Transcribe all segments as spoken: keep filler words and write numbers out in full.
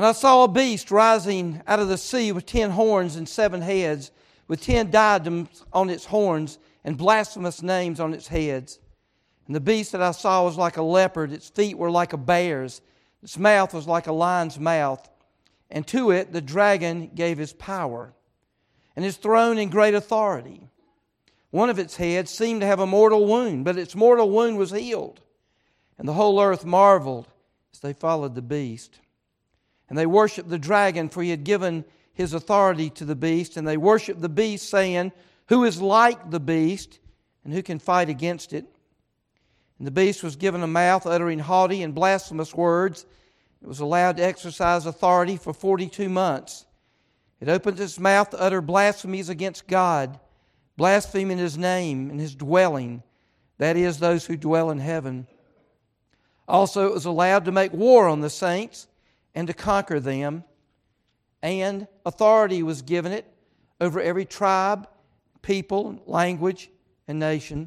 And I saw a beast rising out of the sea with ten horns and seven heads, with ten diadems on its horns and blasphemous names on its heads. And the beast that I saw was like a leopard, its feet were like a bear's, its mouth was like a lion's mouth. And to it the dragon gave his power, and his throne and great authority. One of its heads seemed to have a mortal wound, but its mortal wound was healed. And the whole earth marveled as they followed the beast. And they worshipped the dragon, for he had given his authority to the beast. And they worshipped the beast, saying, Who is like the beast, and who can fight against it? And the beast was given a mouth uttering haughty and blasphemous words. It was allowed to exercise authority for forty-two months. It opened its mouth to utter blasphemies against God, blaspheming His name and His dwelling, that is, those who dwell in heaven. Also, it was allowed to make war on the saints and to conquer them. And authority was given it over every tribe, people, language, and nation.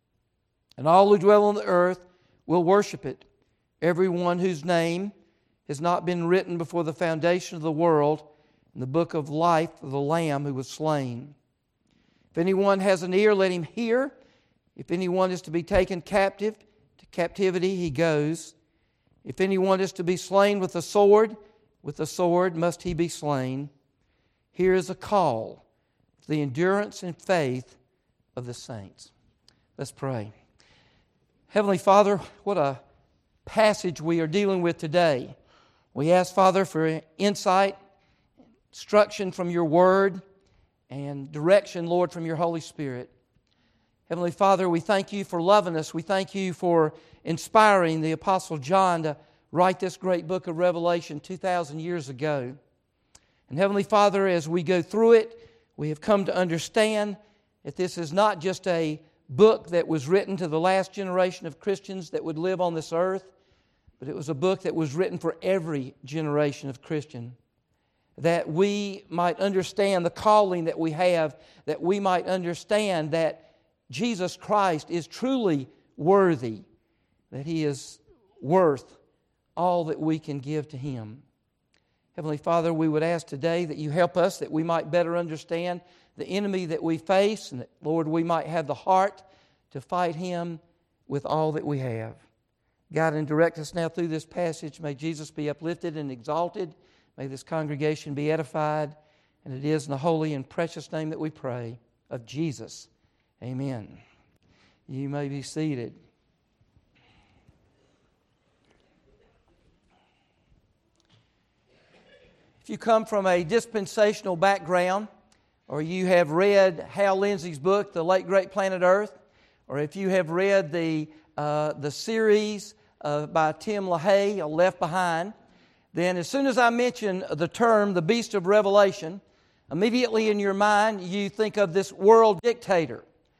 And all who dwell on the earth will worship it, everyone whose name has not been written before the foundation of the world in the book of life of the Lamb who was slain. If anyone has an ear, let him hear. If anyone is to be taken captive, to captivity he goes. If anyone is to be slain with a sword, with a sword must he be slain. Here is a call for the endurance and faith of the saints. Let's pray. Heavenly Father, what a passage we are dealing with today. We ask, Father, for insight, instruction from your Word, and direction, Lord, from your Holy Spirit. Heavenly Father, we thank you for loving us. We thank you for inspiring the Apostle John to write this great book of Revelation two thousand years ago. And Heavenly Father, as we go through it, we have come to understand that this is not just a book that was written to the last generation of Christians that would live on this earth, but it was a book that was written for every generation of Christian. That we might understand the calling that we have, that we might understand that Jesus Christ is truly worthy, that He is worth all that we can give to Him. Heavenly Father, we would ask today that you help us, that we might better understand the enemy that we face, and that, Lord, we might have the heart to fight him with all that we have. Guide and direct us now through this passage. May Jesus be uplifted and exalted. May this congregation be edified. And it is in the holy and precious name that we pray, of Jesus. Amen. You may be seated. If you come from a dispensational background, or you have read Hal Lindsey's book, The Late Great Planet Earth, or if you have read the uh, the series uh, by Tim LaHaye, Left Behind, then as soon as I mention the term, the Beast of Revelation, immediately in your mind you think of this world dictator,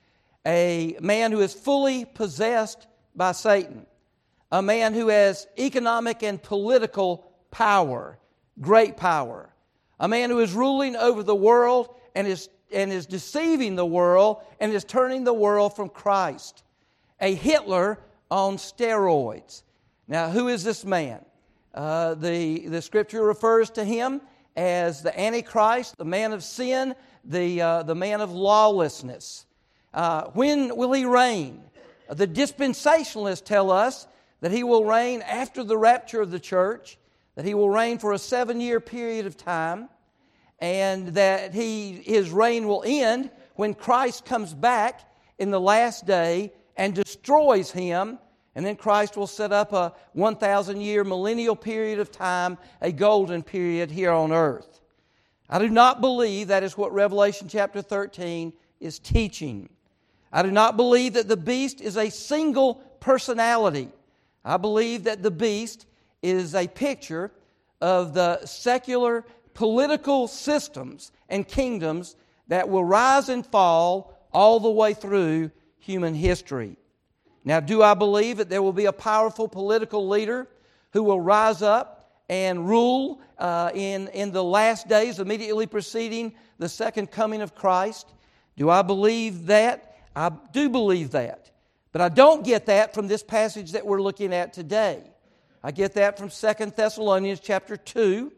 a man who is fully possessed by Satan, a man who has economic and political power, great power, a man who is ruling over the world and is and is deceiving the world and is turning the world from Christ. A Hitler on steroids. Now, who is this man? Uh, the, the Scripture refers to him as the Antichrist, the man of sin, the, uh, the man of lawlessness. Uh, when will he reign? The dispensationalists tell us that he will reign after the rapture of the church, that he will reign for a seven-year period of time, and that he his reign will end when Christ comes back in the last day and destroys him, and then Christ will set up a one thousand year millennial period of time, a golden period here on earth. I do not believe that is what Revelation chapter thirteen is teaching. I do not believe that the beast is a single personality. I believe that the beast is a picture of the secular political systems and kingdoms that will rise and fall all the way through human history. Now, do I believe that there will be a powerful political leader who will rise up and rule uh, in, in the last days immediately preceding the second coming of Christ? Do I believe that? I do believe that. But I don't get that from this passage that we're looking at today. I get that from Second Thessalonians chapter two.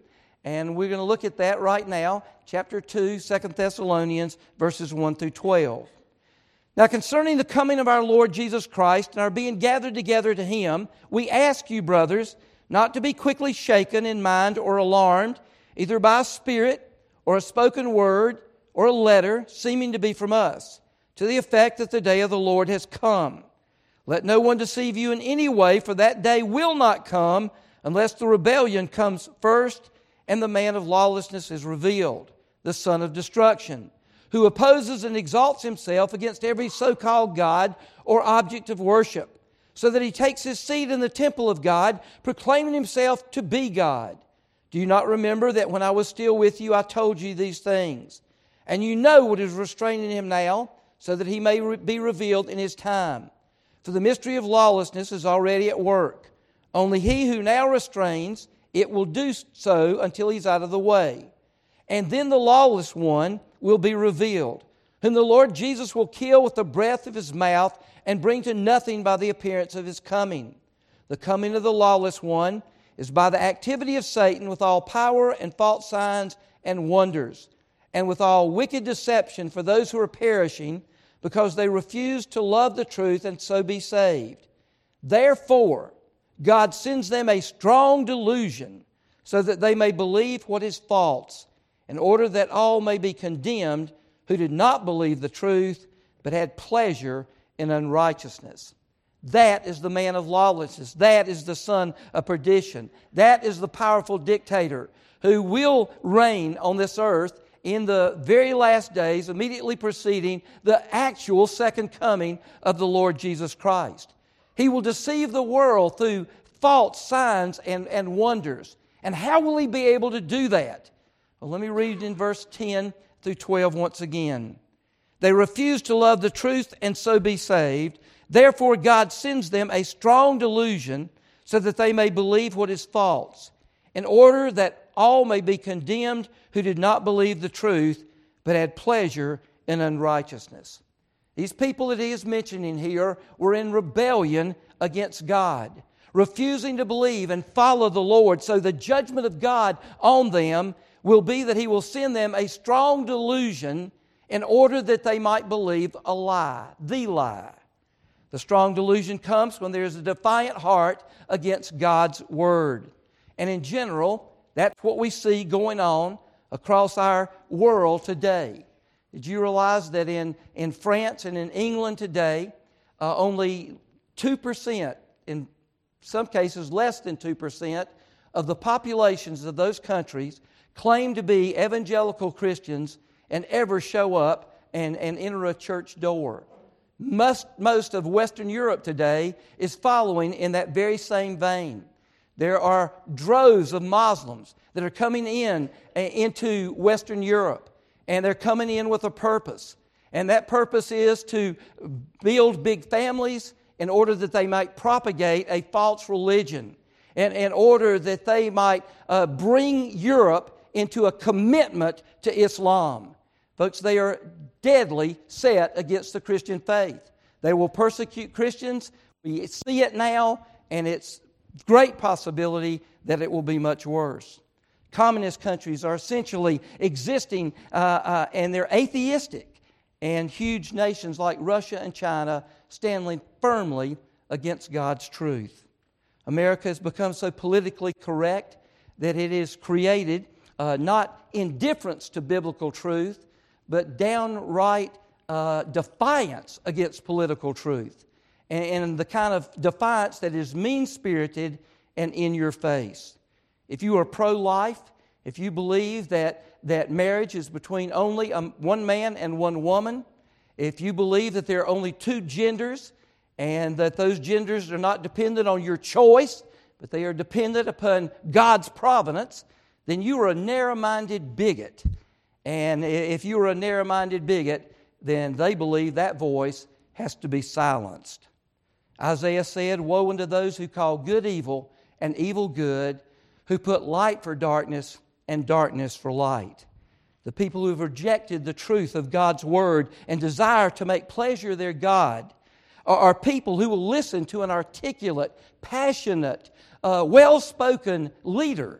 And we're going to look at that right now, chapter two, Second Thessalonians, verses one through twelve. Now, concerning the coming of our Lord Jesus Christ and our being gathered together to Him, we ask you, brothers, not to be quickly shaken in mind or alarmed, either by a spirit or a spoken word or a letter seeming to be from us, to the effect that the day of the Lord has come. Let no one deceive you in any way, for that day will not come unless the rebellion comes first and the man of lawlessness is revealed, the son of destruction, who opposes and exalts himself against every so-called God or object of worship, so that he takes his seat in the temple of God, proclaiming himself to be God. Do you not remember that when I was still with you, I told you these things? And you know what is restraining him now, so that he may re- be revealed in his time. For the mystery of lawlessness is already at work. Only he who now restrains, it will do so until he's out of the way. And then the lawless one will be revealed, whom the Lord Jesus will kill with the breath of his mouth and bring to nothing by the appearance of his coming. The coming of the lawless one is by the activity of Satan with all power and false signs and wonders, and with all wicked deception for those who are perishing, because they refuse to love the truth and so be saved. Therefore, God sends them a strong delusion, so that they may believe what is false, in order that all may be condemned who did not believe the truth, but had pleasure in unrighteousness. That is the man of lawlessness. That is the son of perdition. That is the powerful dictator who will reign on this earth in the very last days, immediately preceding the actual second coming of the Lord Jesus Christ. He will deceive the world through false signs and, and wonders. And how will he be able to do that? Well, let me read in verse ten through twelve once again. They refuse to love the truth and so be saved. Therefore God sends them a strong delusion, so that they may believe what is false, in order that all may be condemned who did not believe the truth, but had pleasure in unrighteousness. These people that he is mentioning here were in rebellion against God, refusing to believe and follow the Lord. So the judgment of God on them will be that He will send them a strong delusion in order that they might believe a lie, the lie. The strong delusion comes when there is a defiant heart against God's Word. And in general, that's what we see going on across our world today. Did you realize that in, in France and in England today, uh, only two percent, in some cases less than two percent, of the populations of those countries claim to be evangelical Christians and ever show up and, and enter a church door? Most, most of Western Europe today is following in that very same vein. There are droves of Muslims that are coming in uh, into Western Europe. And they're coming in with a purpose. And that purpose is to build big families in order that they might propagate a false religion. And in order that they might uh, bring Europe into a commitment to Islam. Folks, they are deadly set against the Christian faith. They will persecute Christians. We see it now, and it's great possibility that it will be much worse. Communist countries are essentially existing uh, uh, and they're atheistic. And huge nations like Russia and China standing firmly against God's truth. America has become so politically correct that it has created uh, not indifference to biblical truth, but downright uh, defiance against political truth. And, and the kind of defiance that is mean-spirited and in your face. If you are pro-life, if you believe that, that marriage is between only um, one man and one woman, if you believe that there are only two genders and that those genders are not dependent on your choice, but they are dependent upon God's providence, then you are a narrow-minded bigot. And if you are a narrow-minded bigot, then they believe that voice has to be silenced. Isaiah said, "Woe unto those who call good evil and evil good, who put light for darkness and darkness for light." The people who have rejected the truth of God's Word and desire to make pleasure their God are, are people who will listen to an articulate, passionate, uh, well-spoken leader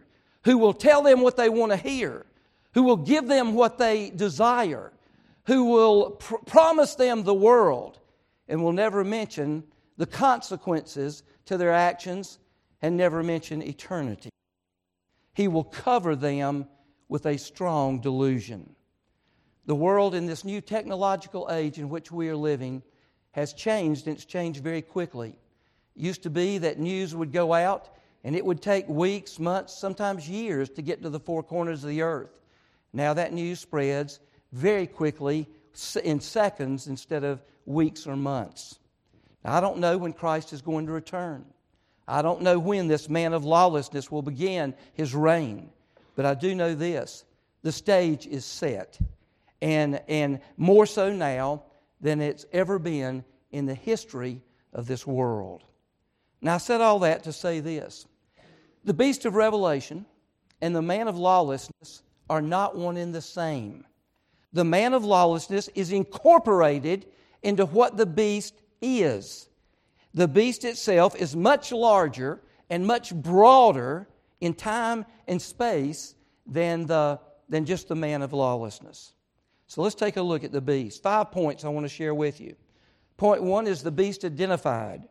who will tell them what they want to hear, who will give them what they desire, who will pr- promise them the world, and will never mention the consequences to their actions and never mention eternity. He will cover them with a strong delusion. The world in this new technological age in which we are living has changed, and it's changed very quickly. It used to be that news would go out, and it would take weeks, months, sometimes years to get to the four corners of the earth. Now that news spreads very quickly in seconds instead of weeks or months. Now, I don't know when Christ is going to return. I don't know when this man of lawlessness will begin his reign. But I do know this: the stage is set. And, and more so now than it's ever been in the history of this world. Now, I said all that to say this. The beast of Revelation and the man of lawlessness are not one and the same. The man of lawlessness is incorporated into what the beast is. The beast itself is much larger and much broader in time and space than, the, than just the man of lawlessness. So let's take a look at the beast. Five points I want to share with you. Point one is the beast identified.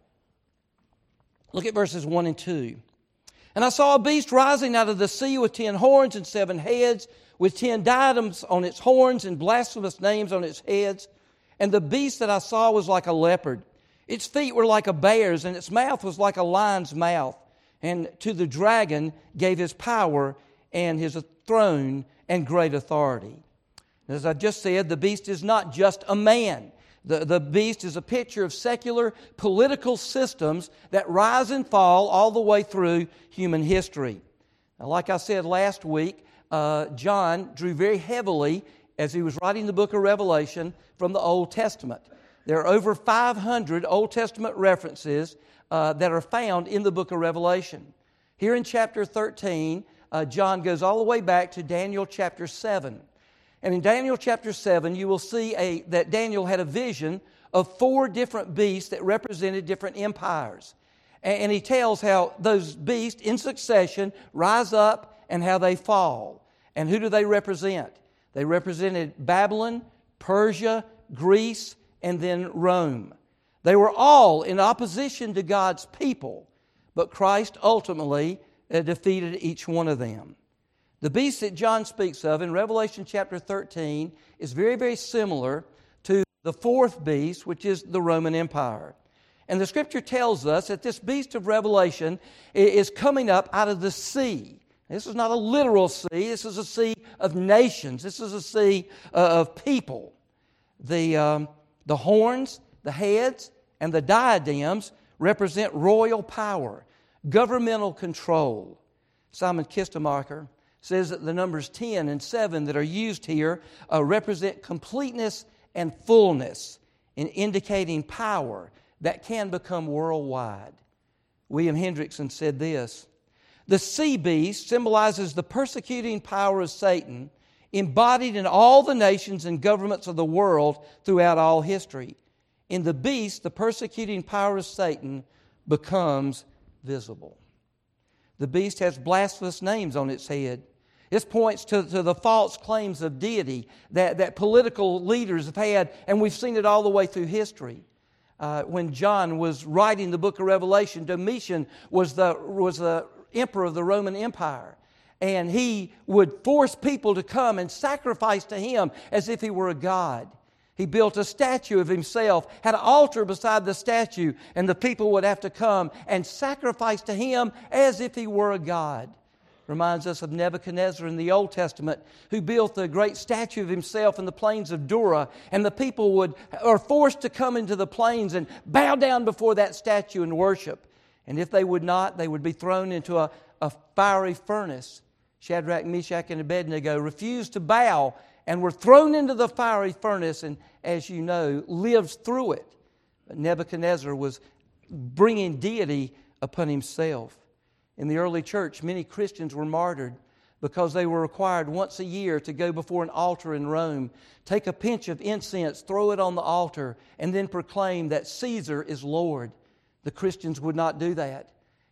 Look at verses one and two. And I saw a beast rising out of the sea with ten horns and seven heads, with ten diadems on its horns and blasphemous names on its heads. And the beast that I saw was like a leopard. Its feet were like a bear's, and its mouth was like a lion's mouth. And to the dragon gave his power and his throne and great authority. As I just said, the beast is not just a man. The, the beast is a picture of secular political systems that rise and fall all the way through human history. Now, like I said last week, uh, John drew very heavily, as he was writing the book of Revelation, from the Old Testament. There are over five hundred Old Testament references uh, that are found in the book of Revelation. Here in chapter thirteen, uh, John goes all the way back to Daniel chapter seven. And in Daniel chapter seven, you will see a, that Daniel had a vision of four different beasts that represented different empires. And, and he tells how those beasts in succession rise up and how they fall. And who do they represent? They represented Babylon, Persia, Greece, and then Rome. They were all in opposition to God's people, but Christ ultimately uh, defeated each one of them. The beast that John speaks of in Revelation chapter thirteen is very, very similar to the fourth beast, which is the Roman Empire. And the Scripture tells us that this beast of Revelation is coming up out of the sea. This is not a literal sea. This is a sea of nations. This is a sea of people. The, um, the horns, the heads, and the diadems represent royal power, governmental control. Simon Kistemacher says that the numbers ten and seven that are used here uh, represent completeness and fullness in indicating power that can become worldwide. William Hendrickson said this: the sea beast symbolizes the persecuting power of Satan embodied in all the nations and governments of the world throughout all history. In the beast, the persecuting power of Satan becomes visible. The beast has blasphemous names on its head. This points to, to the false claims of deity that, that political leaders have had, and we've seen it all the way through history. Uh, when John was writing the book of Revelation, Domitian was the, was the emperor of the Roman Empire. And he would force people to come and sacrifice to him as if he were a god. He built a statue of himself, had an altar beside the statue, and the people would have to come and sacrifice to him as if he were a god. Reminds us of Nebuchadnezzar in the Old Testament, who built the great statue of himself in the plains of Dura, and the people would are forced to come into the plains and bow down before that statue and worship. And if they would not, they would be thrown into a, a fiery furnace. Shadrach, Meshach, and Abednego refused to bow and were thrown into the fiery furnace, and as you know, lived through it. But Nebuchadnezzar was bringing deity upon himself. In the early church, many Christians were martyred because they were required once a year to go before an altar in Rome, take a pinch of incense, throw it on the altar, and then proclaim that Caesar is Lord. The Christians would not do that.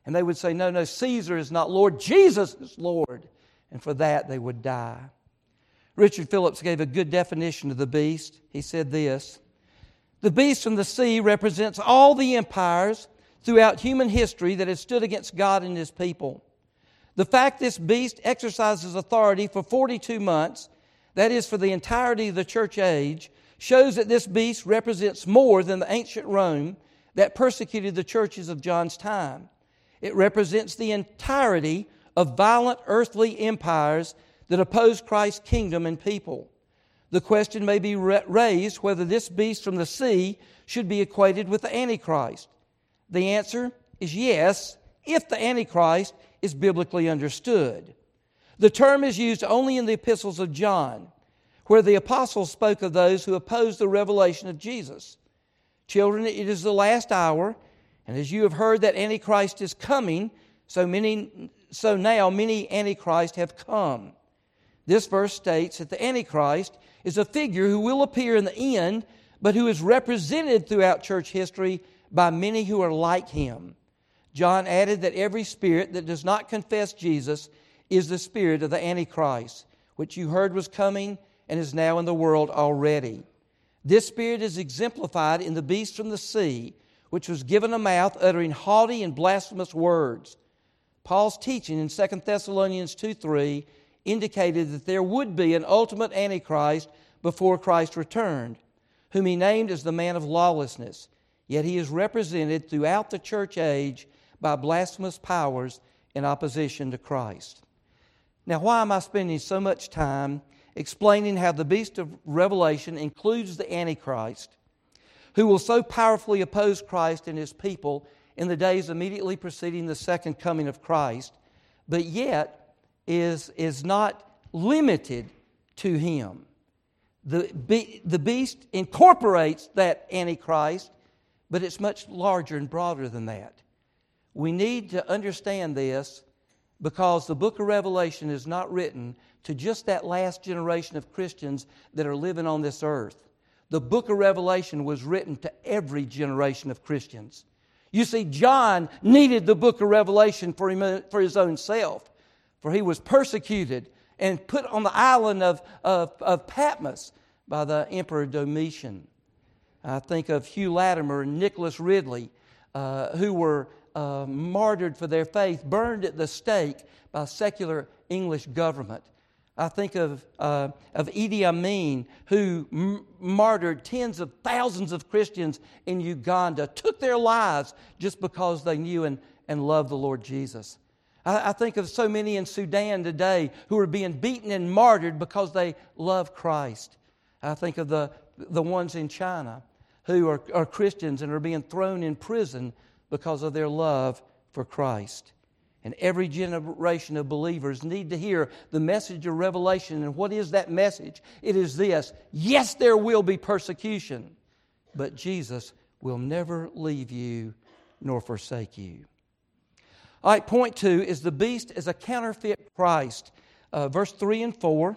And they would say, no, no, Caesar is not Lord, Jesus is Lord. And for that they would die. Richard Phillips gave a good definition of the beast. He said this: the beast from the sea represents all the empires throughout human history that have stood against God and His people. The fact this beast exercises authority for forty-two months, that is for the entirety of the church age, shows that this beast represents more than the ancient Rome that persecuted the churches of John's time. It represents the entirety of violent earthly empires that oppose Christ's kingdom and people. The question may be raised whether this beast from the sea should be equated with the Antichrist. The answer is yes, if the Antichrist is biblically understood. The term is used only in the epistles of John, where the apostles spoke of those who opposed the revelation of Jesus. Children, it is the last hour, and as you have heard that Antichrist is coming, so many, so now many Antichrists have come. This verse states that the Antichrist is a figure who will appear in the end, but who is represented throughout church history by many who are like him. John added that every spirit that does not confess Jesus is the spirit of the Antichrist, which you heard was coming and is now in the world already. This spirit is exemplified in the beast from the sea, which was given a mouth uttering haughty and blasphemous words. Paul's teaching in Second Thessalonians two three indicated that there would be an ultimate Antichrist before Christ returned, whom he named as the man of lawlessness. Yet he is represented throughout the church age by blasphemous powers in opposition to Christ. Now, why am I spending so much time explaining how the beast of Revelation includes the Antichrist, who will so powerfully oppose Christ and His people in the days immediately preceding the second coming of Christ, but yet is, is not limited to Him? The, be, the beast incorporates that Antichrist, but it's much larger and broader than that. We need to understand this because the book of Revelation is not written to just that last generation of Christians that are living on this earth. The book of Revelation was written to every generation of Christians. You see, John needed the book of Revelation for him, for his own self, for he was persecuted and put on the island of, of, of Patmos by the Emperor Domitian. I think of Hugh Latimer and Nicholas Ridley, uh, who were uh, martyred for their faith, burned at the stake by secular English government. I think of, uh, of Idi Amin, who m- martyred tens of thousands of Christians in Uganda, took their lives just because they knew and, and loved the Lord Jesus. I, I think of so many in Sudan today who are being beaten and martyred because they love Christ. I think of the, the ones in China who are, are Christians and are being thrown in prison because of their love for Christ. And every generation of believers need to hear the message of Revelation. And what is that message? It is this: yes, there will be persecution, but Jesus will never leave you nor forsake you. All right, point two is the beast as a counterfeit Christ. Uh, verse three and four.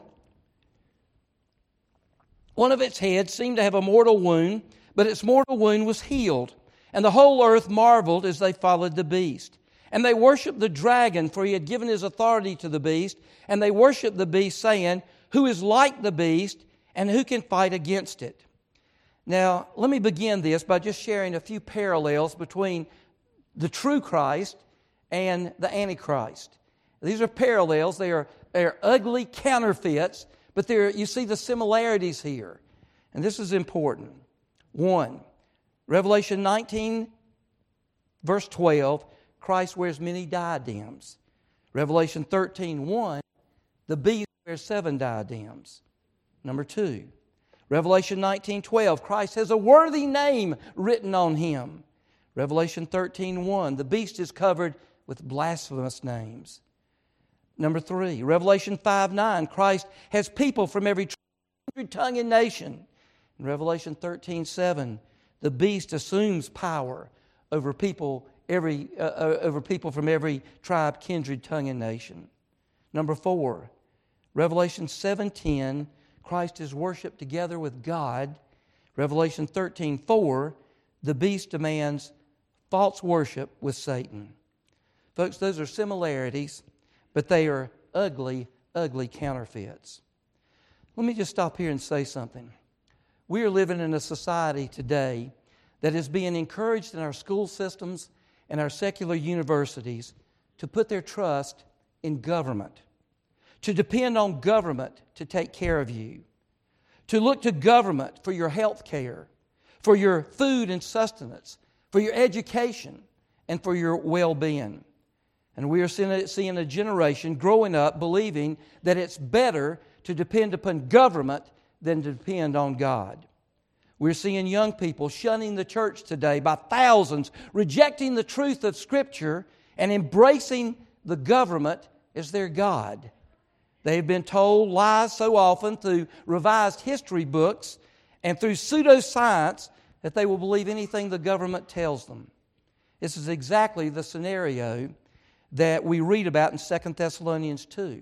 One of its heads seemed to have a mortal wound, but its mortal wound was healed. And the whole earth marveled as they followed the beast. And they worshiped the dragon, for he had given his authority to the beast. And they worshiped the beast, saying, "Who is like the beast, and who can fight against it?" Now, let me begin this by just sharing a few parallels between the true Christ and the Antichrist. These are parallels. They are, they are ugly counterfeits, but they're, you see the similarities here. And this is important. One, Revelation nineteen, verse twelve, Christ wears many diadems. Revelation thirteen one, the beast wears seven diadems. Number two, Revelation nineteen twelve, Christ has a worthy name written on him. Revelation thirteen one, the beast is covered with blasphemous names. Number three, Revelation five nine, Christ has people from every tribe, tongue, and nation. In Revelation thirteen seven, the beast assumes power over people every uh, over people from every tribe, kindred, tongue, and nation. Number four, Revelation seven ten, Christ is worshipped together with God. Revelation thirteen four, the beast demands false worship with Satan. Folks, those are similarities, but they are ugly, ugly counterfeits. Let me just stop here and say something. We are living in a society today that is being encouraged in our school systems and our secular universities to put their trust in government, to depend on government to take care of you, to look to government for your health care, for your food and sustenance, for your education, and for your well-being. And we are seeing a generation growing up believing that it's better to depend upon government than to depend on God. We're seeing young people shunning the church today by thousands, rejecting the truth of Scripture and embracing the government as their God. They have been told lies so often through revised history books and through pseudoscience that they will believe anything the government tells them. This is exactly the scenario that we read about in Second Thessalonians two.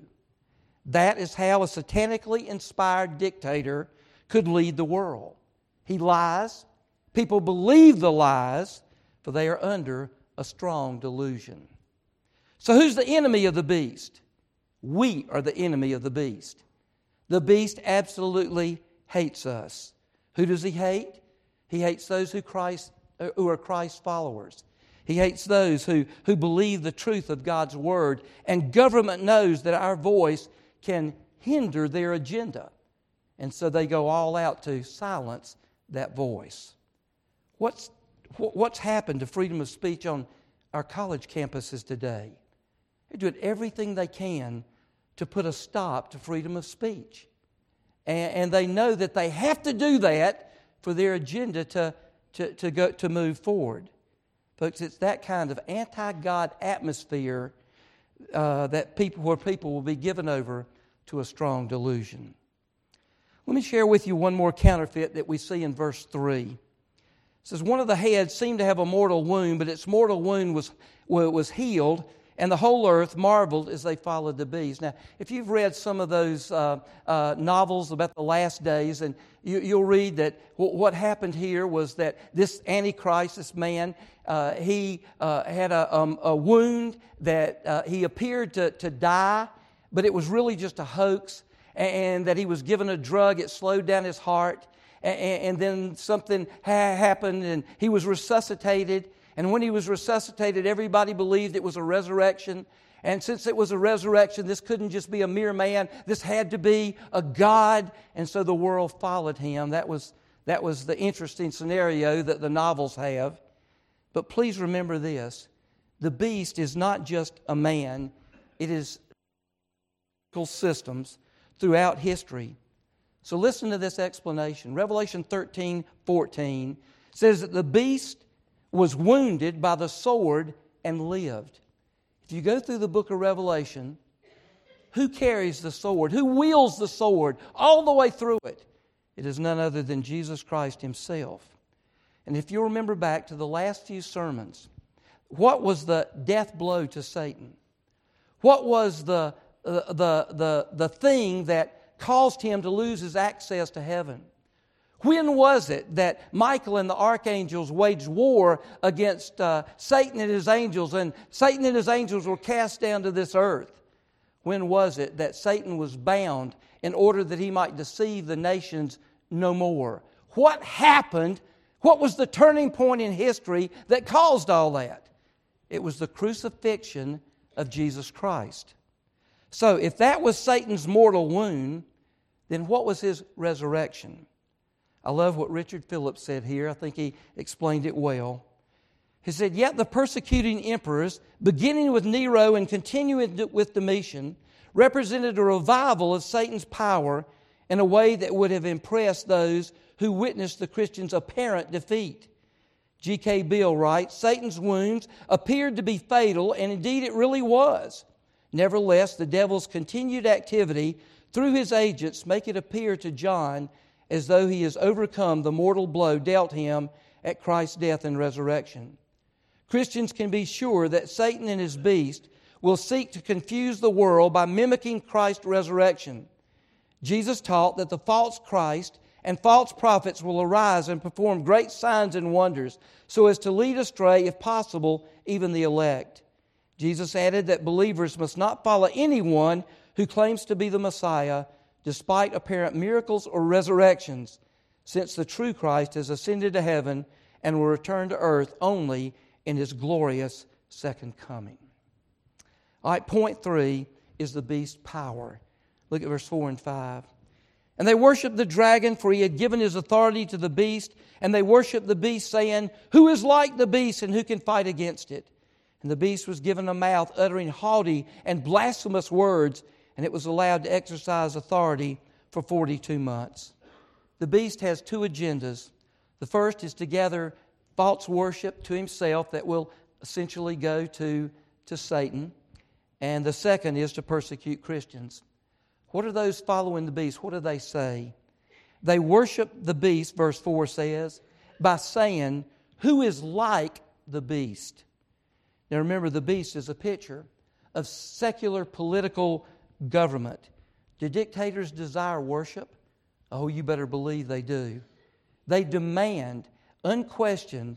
That is how a satanically inspired dictator could lead the world. He lies. People believe the lies, for they are under a strong delusion. So who's the enemy of the beast? We are the enemy of the beast. The beast absolutely hates us. Who does he hate? He hates those who Christ who are Christ's followers. He hates those who, who believe the truth of God's Word. And government knows that our voice can hinder their agenda. And so they go all out to silence that voice. What's, what's happened to freedom of speech on our college campuses today? They're doing everything they can to put a stop to freedom of speech. And, and they know that they have to do that for their agenda to, to, to, go, to move forward. Folks, it's that kind of anti-God atmosphere uh, that people, where people will be given over to a strong delusion. Let me share with you one more counterfeit that we see in verse three. It says, one of the heads seemed to have a mortal wound, but its mortal wound was, was healed, and the whole earth marveled as they followed the beast. Now, if you've read some of those uh, uh, novels about the last days, and you, you'll read that w- what happened here was that this Antichrist, this man, uh, he uh, had a, um, a wound that uh, he appeared to, to die, but it was really just a hoax, and, and that he was given a drug, it slowed down his heart, and, and then something ha- happened, and he was resuscitated. And when he was resuscitated, everybody believed it was a resurrection. And since it was a resurrection, this couldn't just be a mere man. This had to be a God. And so the world followed him. That was, that was the interesting scenario that the novels have. But please remember this. The beast is not just a man. It is systems throughout history. So listen to this explanation. Revelation thirteen fourteen says that the beast was wounded by the sword and lived. If you go through the book of Revelation, who carries the sword? Who wields the sword all the way through it? It is none other than Jesus Christ Himself. And if you remember back to the last few sermons, what was the death blow to Satan? What was the, uh, the, the, the thing that caused him to lose his access to heaven? When was it that Michael and the archangels waged war against uh, Satan and his angels, and Satan and his angels were cast down to this earth? When was it that Satan was bound in order that he might deceive the nations no more? What happened? What was the turning point in history that caused all that? It was the crucifixion of Jesus Christ. So if that was Satan's mortal wound, then what was his resurrection? I love what Richard Phillips said here. I think he explained it well. He said, yet the persecuting emperors, beginning with Nero and continuing with Domitian, represented a revival of Satan's power in a way that would have impressed those who witnessed the Christians' apparent defeat. G K Bill writes, Satan's wounds appeared to be fatal, and indeed it really was. Nevertheless, the devil's continued activity through his agents make it appear to John as though he has overcome the mortal blow dealt him at Christ's death and resurrection. Christians can be sure that Satan and his beast will seek to confuse the world by mimicking Christ's resurrection. Jesus taught that the false Christ and false prophets will arise and perform great signs and wonders so as to lead astray, if possible, even the elect. Jesus added that believers must not follow anyone who claims to be the Messiah despite apparent miracles or resurrections, since the true Christ has ascended to heaven and will return to earth only in His glorious second coming. All right, point three is the beast's power. Look at verse four and five. And they worshiped the dragon, for he had given his authority to the beast. And they worshiped the beast, saying, Who is like the beast, and who can fight against it? And the beast was given a mouth, uttering haughty and blasphemous words, and it was allowed to exercise authority for forty-two months. The beast has two agendas. The first is to gather false worship to himself that will essentially go to, to Satan. And the second is to persecute Christians. What are those following the beast? What do they say? They worship the beast, verse four says, by saying, Who is like the beast? Now remember, the beast is a picture of secular political government. Do dictators desire worship? Oh, you better believe they do. They demand unquestioned,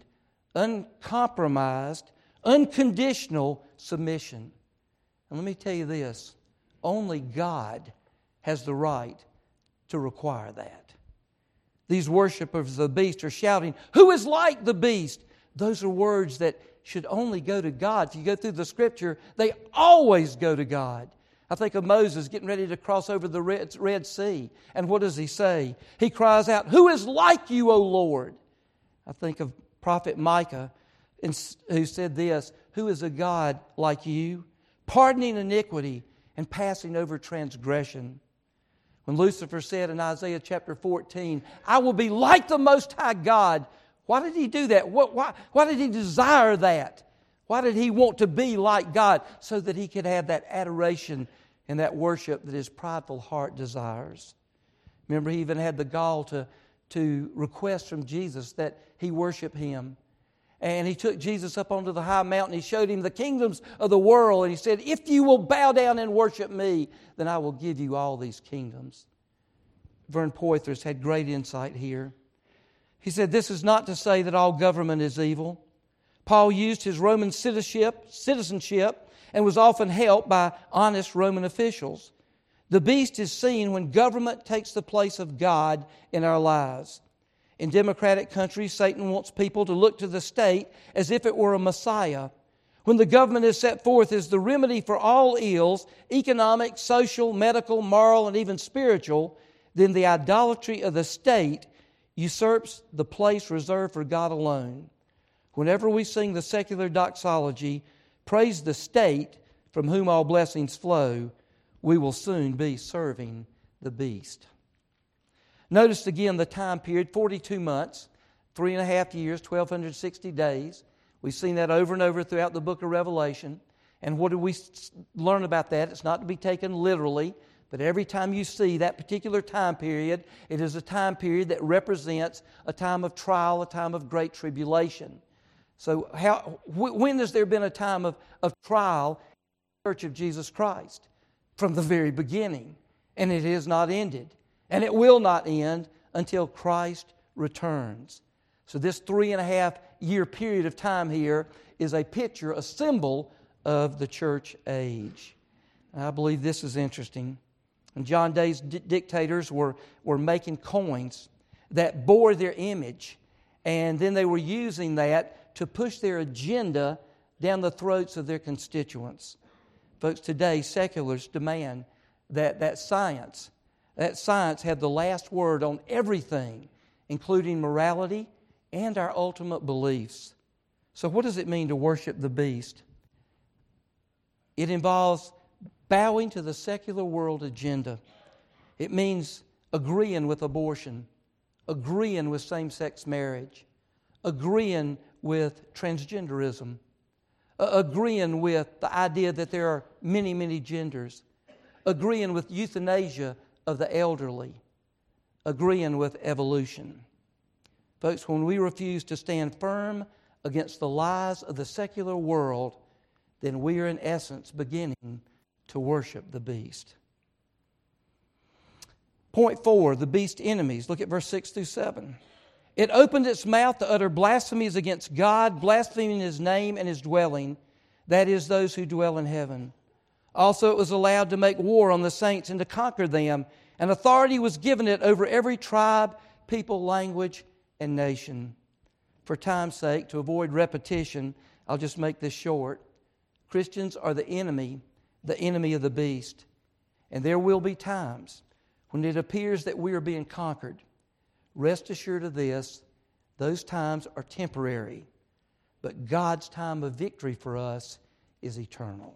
uncompromised, unconditional submission. And let me tell you this, only God has the right to require that. These worshipers of the beast are shouting, Who is like the beast? Those are words that should only go to God. If you go through the Scripture, they always go to God. I think of Moses getting ready to cross over the Red, Red Sea. And what does he say? He cries out, Who is like you, O Lord? I think of prophet Micah who said this, Who is a God like you, pardoning iniquity and passing over transgression? When Lucifer said in Isaiah chapter fourteen, I will be like the Most High God. Why did he do that? What, why, why did he desire that? Why did he want to be like God? So that he could have that adoration and that worship that his prideful heart desires. Remember, he even had the gall to, to request from Jesus that he worship him. And he took Jesus up onto the high mountain. He showed him the kingdoms of the world. And he said, If you will bow down and worship me, then I will give you all these kingdoms. Vern Poythress had great insight here. He said, This is not to say that all government is evil. Paul used his Roman citizenship, citizenship and was often helped by honest Roman officials. The beast is seen when government takes the place of God in our lives. In democratic countries, Satan wants people to look to the state as if it were a Messiah. When the government is set forth as the remedy for all ills, economic, social, medical, moral, and even spiritual, then the idolatry of the state usurps the place reserved for God alone. Whenever we sing the secular doxology, praise the state from whom all blessings flow, we will soon be serving the beast. Notice again the time period, forty-two months, three and a half years, twelve sixty days. We've seen that over and over throughout the book of Revelation. And what do we learn about that? It's not to be taken literally, but every time you see that particular time period, it is a time period that represents a time of trial, a time of great tribulation. So how, when has there been a time of, of trial in the Church of Jesus Christ? From the very beginning. And it has not ended. And it will not end until Christ returns. So this three and a half year period of time here is a picture, a symbol of the church age. And I believe this is interesting. In John Day's di- dictators were, were making coins that bore their image. And then they were using that to push their agenda down the throats of their constituents. Folks, today secularists demand that, that science, that science have the last word on everything, including morality and our ultimate beliefs. So what does it mean to worship the beast? It involves bowing to the secular world agenda. It means agreeing with abortion, agreeing with same-sex marriage, agreeing with transgenderism, uh, agreeing with the idea that there are many, many genders, agreeing with euthanasia of the elderly, agreeing with evolution. Folks, when we refuse to stand firm against the lies of the secular world, then we are in essence beginning to worship the beast. Point four, the beast's enemies. Look at verse six through seven. It opened its mouth to utter blasphemies against God, blaspheming His name and His dwelling. that is, those who dwell in heaven. Also it was allowed to make war on the saints and to conquer them, and authority was given it over every tribe, people, language, and nation. For time's sake, to avoid repetition, I'll just make this short. Christians are the enemy, the enemy of the beast. And there will be times when it appears that we are being conquered. Rest assured of this, those times are temporary. But God's time of victory for us is eternal.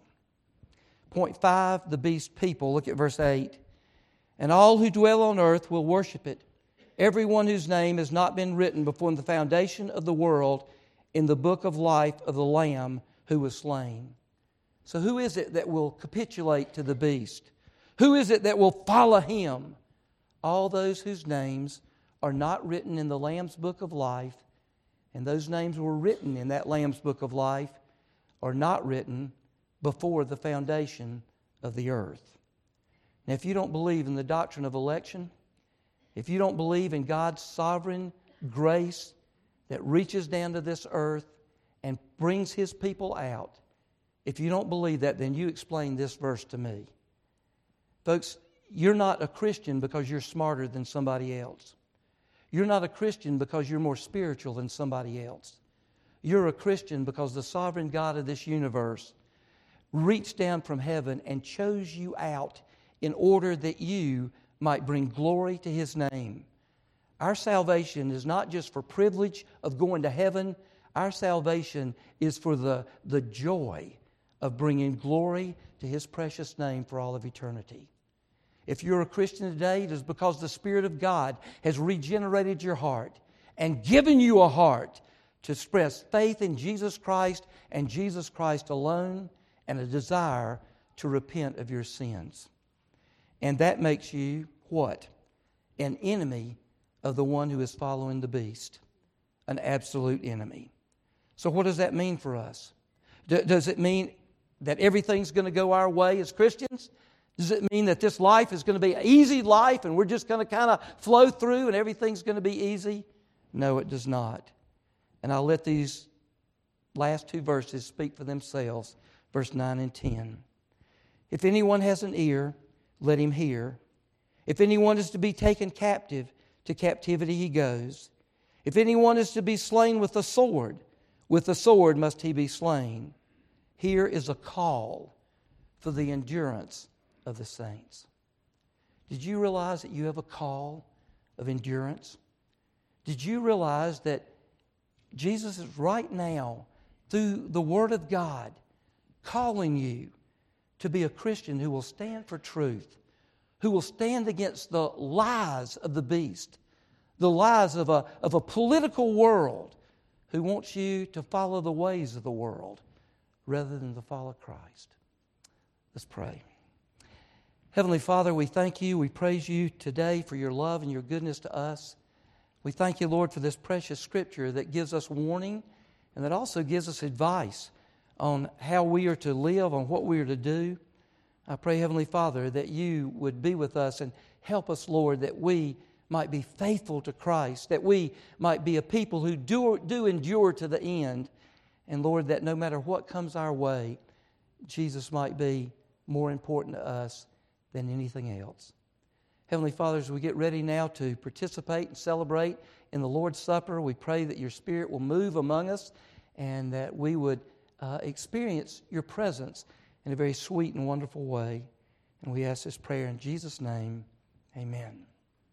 Point five, the beast people. Look at verse eight. And all who dwell on earth will worship it. Everyone whose name has not been written before the foundation of the world in the book of life of the Lamb who was slain. So who is it that will capitulate to the beast? Who is it that will follow him? All those whose names are not written in the Lamb's book of life, and those names were written in that Lamb's book of life, are not written before the foundation of the earth. Now, if you don't believe in the doctrine of election, if you don't believe in God's sovereign grace that reaches down to this earth and brings His people out, if you don't believe that, then you explain this verse to me. Folks, you're not a Christian because you're smarter than somebody else. You're not a Christian because you're more spiritual than somebody else. You're a Christian because the sovereign God of this universe reached down from heaven and chose you out in order that you might bring glory to His name. Our salvation is not just for privilege of going to heaven. Our salvation is for the, the joy of bringing glory to His precious name for all of eternity. If you're a Christian today, it is because the Spirit of God has regenerated your heart and given you a heart to express faith in Jesus Christ and Jesus Christ alone, and a desire to repent of your sins. And that makes you what? An enemy of the one who is following the beast. An absolute enemy. So what does that mean for us? D- does it mean that everything's going to go our way as Christians? Does it mean that this life is going to be an easy life and we're just going to kind of flow through and everything's going to be easy? No, it does not. And I'll let these last two verses speak for themselves. Verse nine and ten. If anyone has an ear, let him hear. If anyone is to be taken captive, to captivity he goes. If anyone is to be slain with the sword, with the sword must he be slain. Here is a call for the endurance of the saints. Did you realize that you have a call of endurance? Did you realize that Jesus is right now, through the Word of God, calling you to be a Christian who will stand for truth, who will stand against the lies of the beast, the lies of a, of a political world who wants you to follow the ways of the world rather than to follow Christ. Let's pray. Heavenly Father, we thank you, we praise you today for your love and your goodness to us. We thank you, Lord, for this precious Scripture that gives us warning and that also gives us advice on how we are to live, on what we are to do. I pray, Heavenly Father, that you would be with us and help us, Lord, that we might be faithful to Christ, that we might be a people who do, do endure to the end. And, Lord, that no matter what comes our way, Jesus might be more important to us than anything else. Heavenly Father, as we get ready now to participate and celebrate in the Lord's Supper, we pray that your Spirit will move among us and that we would uh, experience your presence in a very sweet and wonderful way. And we ask this prayer in Jesus' name. Amen.